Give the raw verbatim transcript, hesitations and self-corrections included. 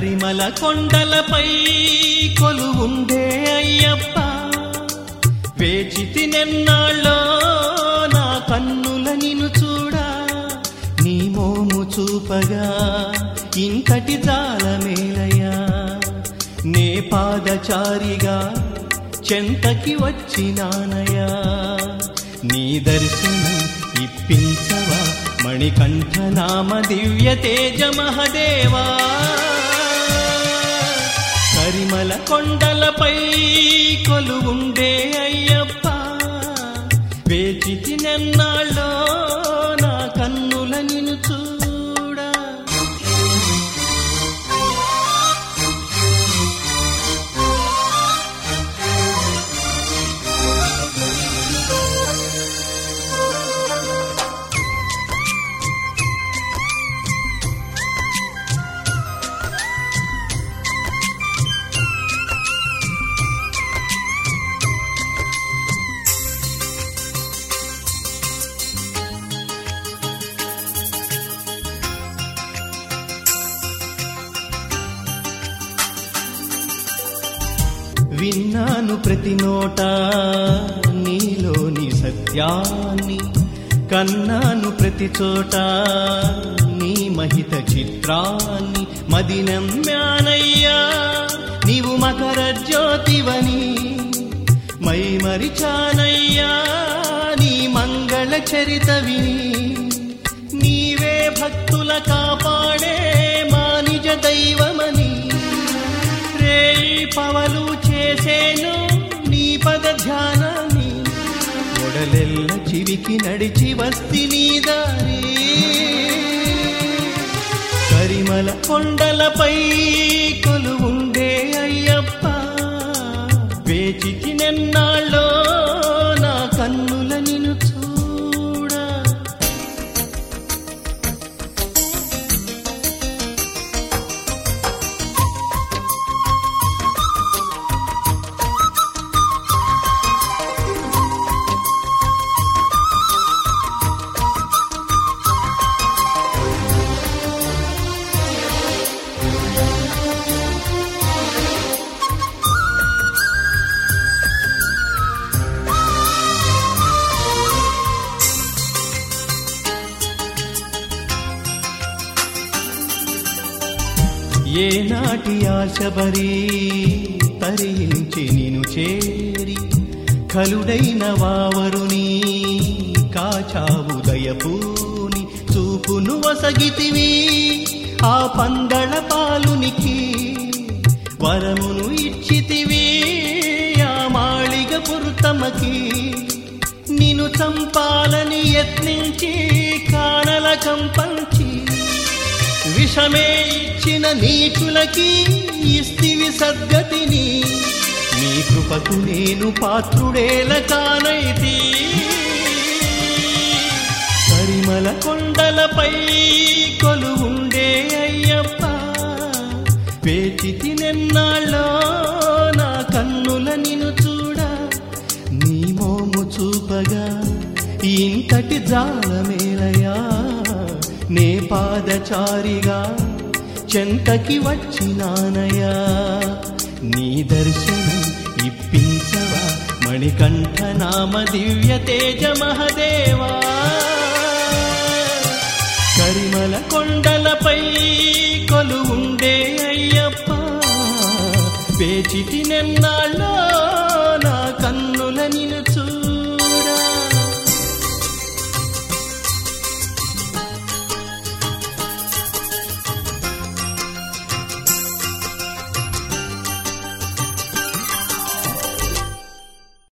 కరిమల కొండలపై కొలువుండే అయ్యప్ప, వేచితి నెన్నాళ్ళో నా కన్నుల నిన్ను చూడా, నీ మోము చూపగా ఇంకటి జాలమేలయ్యా. నే పాదచారిగా చెంతకి వచ్చినానయ్యా, నీ దర్శనం ఇప్పించవా మణికంఠ నామ దివ్య తేజ మహదేవా. కరిమల కొండలపై కొలువుండే అయ్యప్ప, వేచితి నెన్నాళ్ళో నా కన్నుల నిన్ను చూడా. విన్నాను ప్రతి నోట నీలోని సత్యాన్ని, కన్నాను ప్రతి చోట నీ మహిత చిత్రాన్ని. మది నమ్మానయ్యా నీవు మకర జ్యోతివని, మై మరిచానయ్యా నీ మంగళ చరితవిని. నీవే భక్తుల కాపాడే మా నిజ దైవమని, రేయి పవలు చేసేను నీ పద ధ్యానాన్ని. మొడలెల్ల చివికి నడిచి వస్తి నీ దారి, కరిమల కొండలపై కొలువుండే అయ్యప్ప, వేచితి నెన్నాళ్ళో నా కన్నుల నిన్ను చూడా. ఏనాటి ఆశబరి తరించి నిను చేరి, కలుడైన వావరుని కాచావు దయపూని. చూపును వసగితివి ఆ పందళ పాలునికి, వరమును ఇచ్చితివి ఆ మాళిగ పుర్తమకి. నిన్ను చంపాలని యత్నించి కానల కంపంచి, విషమే ఇచ్చిన నీచులకి ఇస్తివి సద్గతిని. నీ కృపకు నేను పాత్రుడేల కానైతి, కరిమల కొండలపై కొలువుండే అయ్యప్ప, వేచితి నెన్నాళ్ళో నా కన్నుల నిన్ను చూడా. నీ మోము చూపగా ఇంతటి జాలమేలయ్యా, నే పాదచారిగా చెంతకి వచ్చినానయ్యా. నీ దర్శనం ఇప్పించవా మణికంఠ నామ దివ్య తేజ మహదేవా. కరిమల కొండలపై కొలువుండే అయ్యప్ప, వేచితి నెన్నాళ్ళో